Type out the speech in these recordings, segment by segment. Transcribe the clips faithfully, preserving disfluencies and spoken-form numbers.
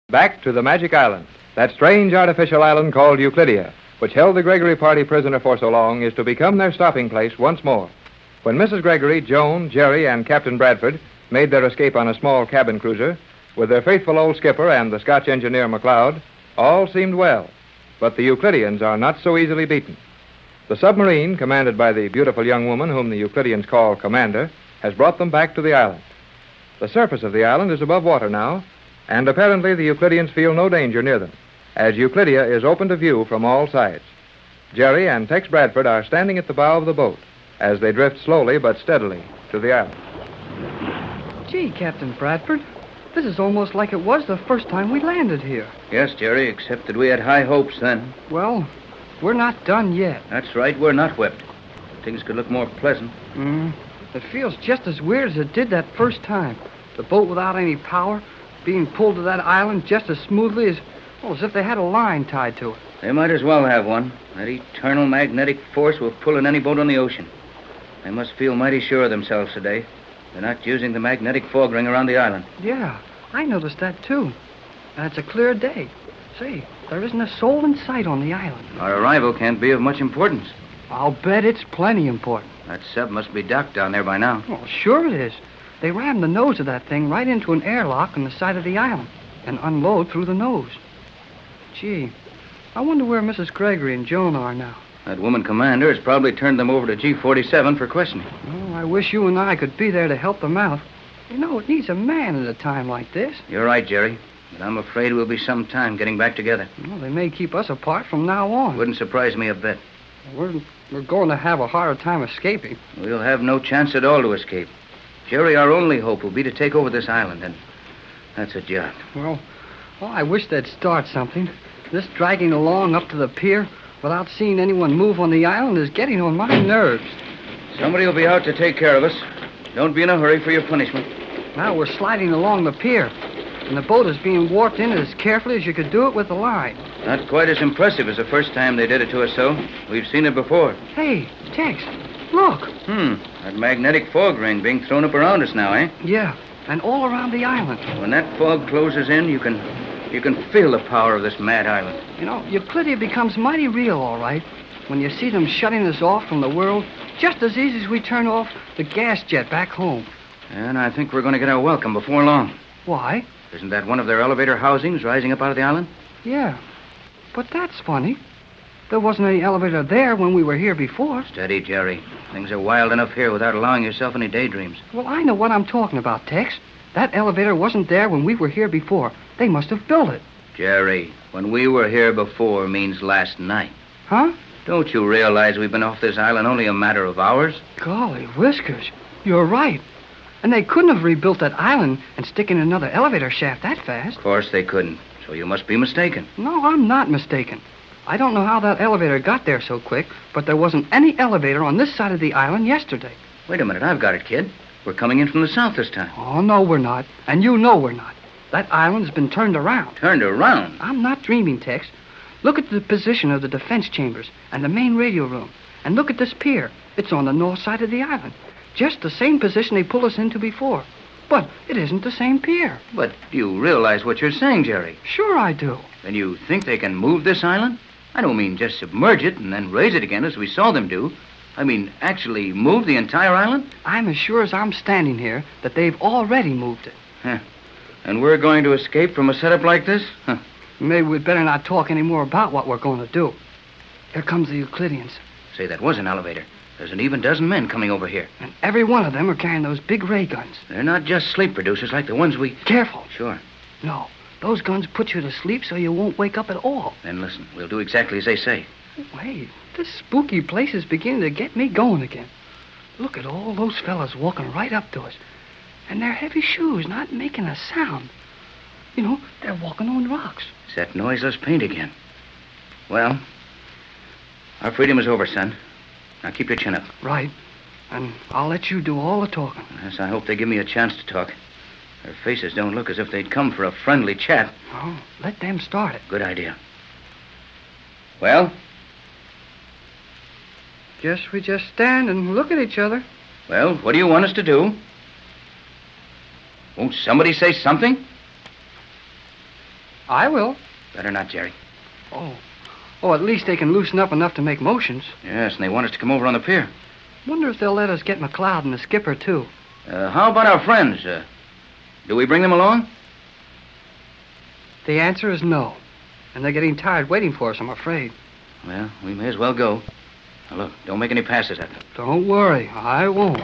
Back to the Magic Island. That strange artificial island called Euclidia, which held the Gregory party prisoner for so long, is to become their stopping place once more. When Missus Gregory, Joan, Jerry, and Captain Bradford made their escape on a small cabin cruiser, with their faithful old skipper and the Scotch engineer McLeod, all seemed well. But the Euclideans are not so easily beaten. The submarine, commanded by the beautiful young woman whom the Euclideans call Commander, has brought them back to the island. The surface of the island is above water now, and apparently the Euclideans feel no danger near them, as Euclidia is open to view from all sides. Jerry and Tex Bradford are standing at the bow of the boat as they drift slowly but steadily to the island. Gee, Captain Bradford, this is almost like it was the first time we landed here. Yes, Jerry, except that we had high hopes then. Well, we're not done yet. That's right, we're not whipped. Things could look more pleasant. Mm, it feels just as weird as it did that first time. The boat without any power, being pulled to that island just as smoothly as, well, as if they had a line tied to it. They might as well have one. That eternal magnetic force will pull in any boat on the ocean. They must feel mighty sure of themselves today. They're not using the magnetic fog ring around the island. Yeah, I noticed that, too. And it's a clear day. Say, there isn't a soul in sight on the island. Our arrival can't be of much importance. I'll bet it's plenty important. That sub must be docked down there by now. Well, sure it is. They rammed the nose of that thing right into an airlock on the side of the island and unload through the nose. Gee, I wonder where Missus Gregory and Joan are now. That woman commander has probably turned them over to G forty-seven for questioning. Oh, I wish you and I could be there to help them out. You know, it needs a man at a time like this. You're right, Jerry. But I'm afraid we'll be some time getting back together. Well, they may keep us apart from now on. Wouldn't surprise me a bit. We're, we're going to have a harder time escaping. We'll have no chance at all to escape. Jerry, our only hope will be to take over this island, and that's a job. Well, well, I wish they'd start something. This dragging along up to the pier without seeing anyone move on the island is getting on my nerves. Somebody will be out to take care of us. Don't be in a hurry for your punishment. Now we're sliding along the pier, and the boat is being warped in as carefully as you could do it with a line. Not quite as impressive as the first time they did it to us, so. We've seen it before. Hey, Tex, look. Hmm, that magnetic fog ring being thrown up around us now, eh? Yeah, and all around the island. When that fog closes in, you can you can feel the power of this mad island. You know, Euclidia becomes mighty real, all right, when you see them shutting us off from the world just as easy as we turn off the gas jet back home. And I think we're going to get our welcome before long. Why? Isn't that one of their elevator housings rising up out of the island? Yeah, but that's funny. There wasn't any elevator there when we were here before. Steady, Jerry. Things are wild enough here without allowing yourself any daydreams. Well, I know what I'm talking about, Tex. That elevator wasn't there when we were here before. They must have built it. Jerry, when we were here before means last night. Huh? Don't you realize we've been off this island only a matter of hours? Golly whiskers, you're right. And they couldn't have rebuilt that island and stick in another elevator shaft that fast. Of course they couldn't. So you must be mistaken. No, I'm not mistaken. I don't know how that elevator got there so quick, but there wasn't any elevator on this side of the island yesterday. Wait a minute, I've got it, kid. We're coming in from the south this time. Oh, no, we're not. And you know we're not. That island's been turned around. Turned around? I'm not dreaming, Tex. Look at the position of the defense chambers and the main radio room. And look at this pier. It's on the north side of the island. Just the same position they pulled us into before. But it isn't the same pier. But you realize what you're saying, Jerry. Sure I do. Then you think they can move this island? I don't mean just submerge it and then raise it again as we saw them do. I mean actually move the entire island? I'm as sure as I'm standing here that they've already moved it. Huh. And we're going to escape from a setup like this? Huh. Maybe we'd better not talk any more about what we're going to do. Here comes the Euclideans. Say, that was an elevator. There's an even dozen men coming over here. And every one of them are carrying those big ray guns. They're not just sleep producers like the ones we... Careful. Sure. No, those guns put you to sleep so you won't wake up at all. Then listen, we'll do exactly as they say. Hey, this spooky place is beginning to get me going again. Look at all those fellas walking right up to us. And their heavy shoes not making a sound. You know, they're walking on rocks. It's that noiseless paint again. Well, our freedom is over, son. Now keep your chin up. Right. And I'll let you do all the talking. Yes, I hope they give me a chance to talk. Their faces don't look as if they'd come for a friendly chat. Oh, let them start it. Good idea. Well? Guess we just stand and look at each other. Well, what do you want us to do? Won't somebody say something? I will. Better not, Jerry. Oh. Oh, at least they can loosen up enough to make motions. Yes, and they want us to come over on the pier. Wonder if they'll let us get McLeod and the skipper, too. Uh, how about our friends? Uh, do we bring them along? The answer is no. And they're getting tired waiting for us, I'm afraid. Well, we may as well go. Now, look, don't make any passes at them. Don't worry, I won't.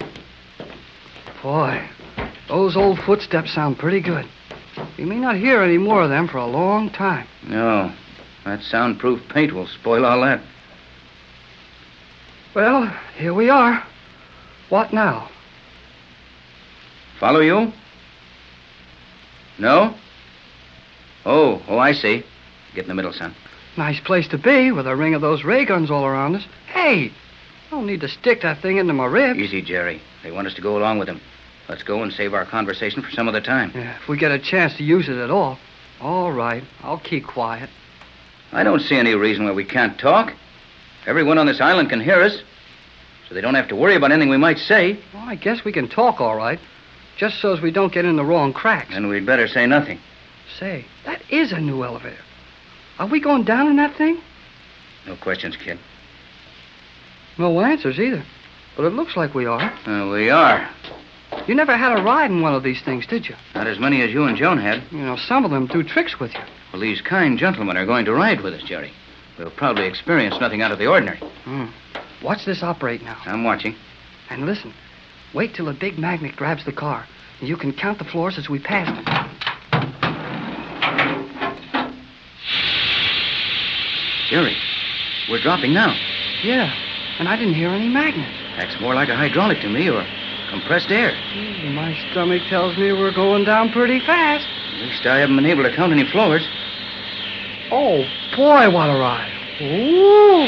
Boy, those old footsteps sound pretty good. You may not hear any more of them for a long time. No, that soundproof paint will spoil all that. Well, here we are. What now? Follow you? No? Oh, oh, I see. Get in the middle, son. Nice place to be with a ring of those ray guns all around us. Hey, I don't need to stick that thing into my ribs. Easy, Jerry. They want us to go along with them. Let's go and save our conversation for some other time. Yeah, if we get a chance to use it at all. All right, I'll keep quiet. I don't see any reason why we can't talk. Everyone on this island can hear us, so they don't have to worry about anything we might say. Well, I guess we can talk all right, just so as we don't get in the wrong cracks. And we'd better say nothing. Say, that is a new elevator. Are we going down in that thing? No questions, kid. No answers either, but it looks like we are. Uh, we are. You never had a ride in one of these things, did you? Not as many as you and Joan had. You know, some of them do tricks with you. Well, these kind gentlemen are going to ride with us, Jerry. We'll probably experience nothing out of the ordinary. Hmm. Watch this operate now. I'm watching. And listen, wait till a big magnet grabs the car. And you can count the floors as we pass them. Jerry, we're dropping now. Yeah, and I didn't hear any magnet. That's more like a hydraulic to me, or compressed air. Mm, my stomach tells me we're going down pretty fast. At least I haven't been able to count any floors. Oh, boy, what a ride. Ooh.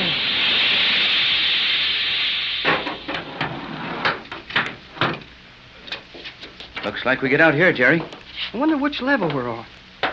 Looks like we get out here, Jerry. I wonder which level we're on.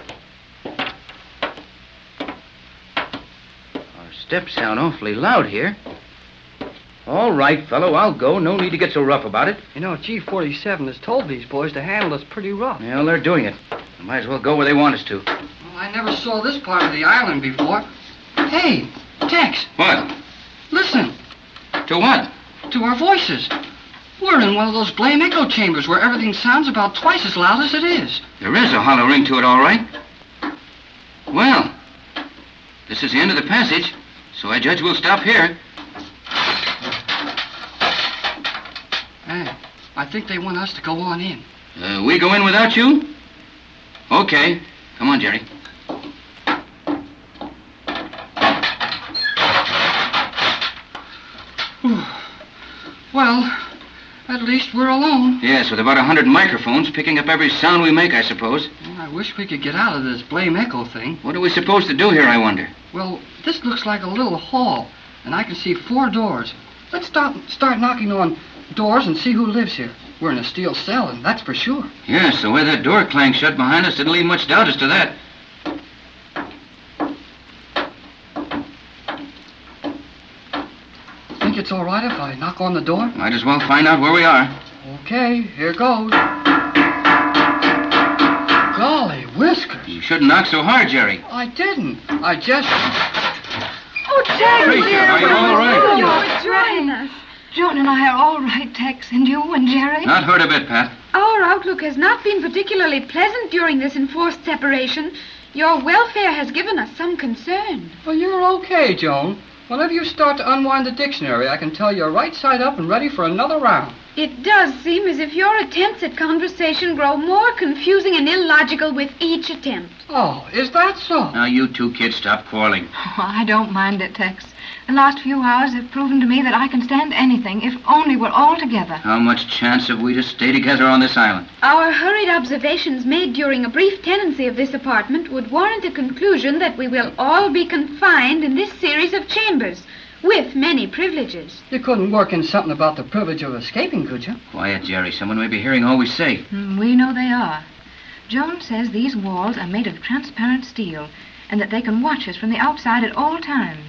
Our steps sound awfully loud here. All right, fellow, I'll go. No need to get so rough about it. You know, G forty-seven has told these boys to handle us pretty rough. Yeah, well, they're doing it. We might as well go where they want us to. Well, I never saw this part of the island before. Hey, Tex. What? Listen. To what? To our voices. We're in one of those blame echo chambers where everything sounds about twice as loud as it is. There is a hollow ring to it, all right. Well, this is the end of the passage, so I judge we'll stop here. Hey, I think they want us to go on in. Uh, we go in without you? Okay. Come on, Jerry. Well, at least we're alone. Yes, with about a hundred microphones picking up every sound we make, I suppose. Well, I wish we could get out of this blame echo thing. What are we supposed to do here, I wonder? Well, this looks like a little hall, and I can see four doors. Let's start, start knocking on doors and see who lives here. We're in a steel cell, and that's for sure. Yes, the way that door clanged shut behind us didn't leave much doubt as to that. Think it's all right if I knock on the door? Might as well find out where we are. Okay, here goes. Golly whiskers. You shouldn't knock so hard, Jerry. I didn't. I just... Oh, Tex! Tracy, are you all right? You're betraying us. Joan and I are all right, Tex. And you and Jerry? Not hurt a bit, Pat. Our outlook has not been particularly pleasant during this enforced separation. Your welfare has given us some concern. Well, you're okay, Joan. Whenever you start to unwind the dictionary, I can tell you're right side up and ready for another round. It does seem as if your attempts at conversation grow more confusing and illogical with each attempt. Oh, is that so? Now, you two kids stop quarreling. Oh, I don't mind it, Tex. The last few hours have proven to me that I can stand anything if only we're all together. How much chance have we to stay together on this island? Our hurried observations made during a brief tenancy of this apartment would warrant a conclusion that we will all be confined in this series of chambers, with many privileges. You couldn't work in something about the privilege of escaping, could you? Quiet, Jerry. Someone may be hearing all we say. Mm, we know they are. Joan says these walls are made of transparent steel and that they can watch us from the outside at all times.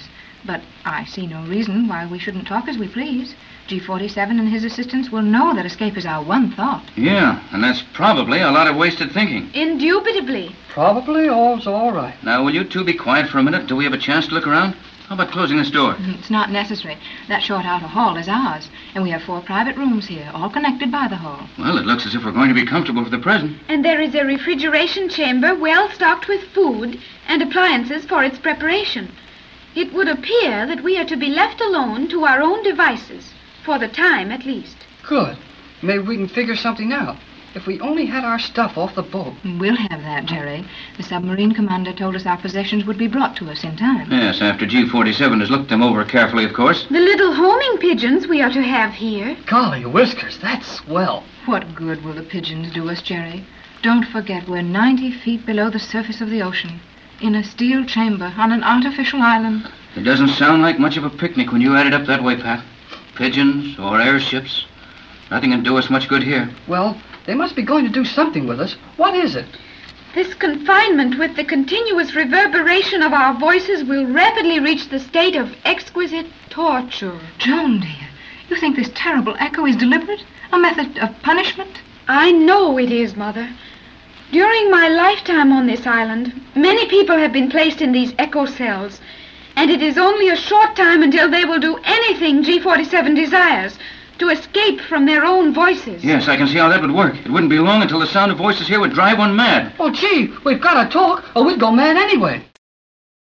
But I see no reason why we shouldn't talk as we please. G forty-seven and his assistants will know that escape is our one thought. Yeah, and that's probably a lot of wasted thinking. Indubitably. Probably all's all right. Now, will you two be quiet for a minute till we have a chance to look around? How about closing this door? It's not necessary. That short outer hall is ours, and we have four private rooms here, all connected by the hall. Well, it looks as if we're going to be comfortable for the present. And there is a refrigeration chamber well stocked with food and appliances for its preparation. It would appear that we are to be left alone to our own devices, for the time at least. Good. Maybe we can figure something out. If we only had our stuff off the boat. We'll have that, Jerry. The submarine commander told us our possessions would be brought to us in time. Yes, after G forty-seven has looked them over carefully, of course. The little homing pigeons we are to have here. Golly whiskers, that's swell. What good will the pigeons do us, Jerry? Don't forget we're ninety feet below the surface of the ocean, in a steel chamber on an artificial island. It doesn't sound like much of a picnic when you add it up that way, Pat. Pigeons or airships. Nothing can do us much good here. Well, they must be going to do something with us. What is it? This confinement with the continuous reverberation of our voices will rapidly reach the state of exquisite torture. Joan, dear, you think this terrible echo is deliberate? A method of punishment? I know it is, Mother. During my lifetime on this island, many people have been placed in these echo cells, and it is only a short time until they will do anything G forty-seven desires to escape from their own voices. Yes, I can see how that would work. It wouldn't be long until the sound of voices here would drive one mad. Oh, gee, we've got to talk, or we'd go mad anyway.